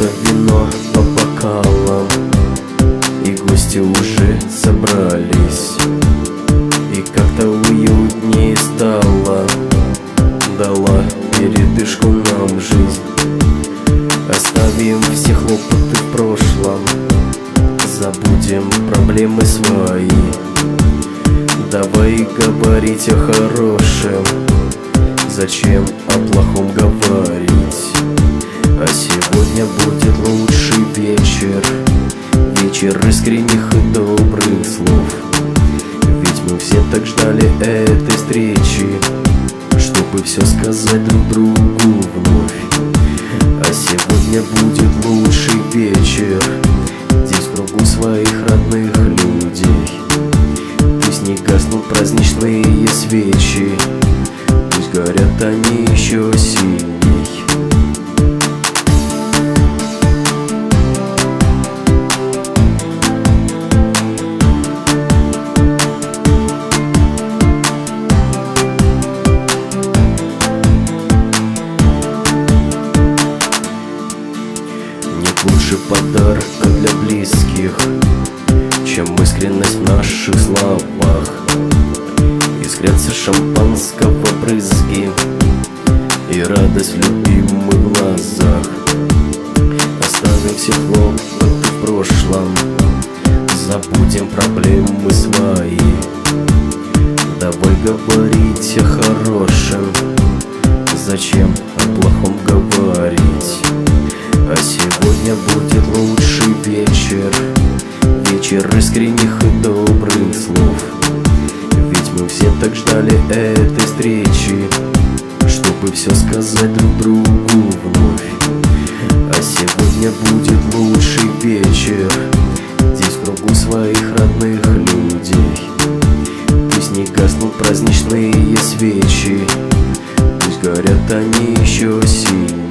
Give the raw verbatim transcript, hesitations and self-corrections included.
что вино по бокалам, и гости уже собрались, и как-то уютнее стало. Дала передышку нам жизнь. Оставим все хлопоты в прошлом, забудем проблемы свои. Давай говорить о хорошем, зачем о плохом говорить? А сегодня будет лучший вечер, вечер искренних и добрых слов. Ведь мы все так ждали этой встречи, чтобы все сказать друг другу вновь. А сегодня будет лучший вечер, здесь в кругу своих родных людей. Пусть не гаснут праздничные свечи, пусть горят они еще сильней. Лучше подарка для близких, чем искренность в наших словах. Искрятся шампанского брызги и радость в любимых глазах. Оставим все хлопоты в прошлом, забудем проблемы свои. Давай говорить о хорошем, зачем о плохом говорить? А сегодня будет лучший вечер, вечер искренних и добрых слов. Ведь мы все так ждали этой встречи, чтобы все сказать друг другу вновь. А сегодня будет лучший вечер, здесь в кругу своих родных людей. Пусть не гаснут праздничные свечи, пусть горят они еще сильнее.